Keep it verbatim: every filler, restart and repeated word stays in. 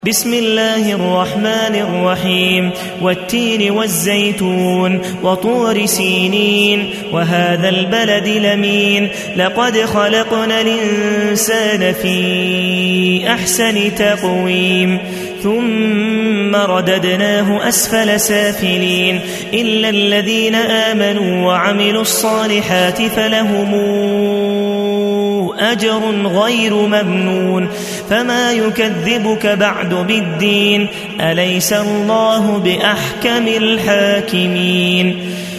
بسم الله الرحمن الرحيم والتين والزيتون وطور سينين وهذا البلد لمين لقد خلقنا الإنسان في أحسن تقويم ثم رددناه أسفل سافلين إلا الذين آمنوا وعملوا الصالحات فلهم أجر غير ممنون فما يكذبك بعد بالدين أليس الله بأحكم الحاكمين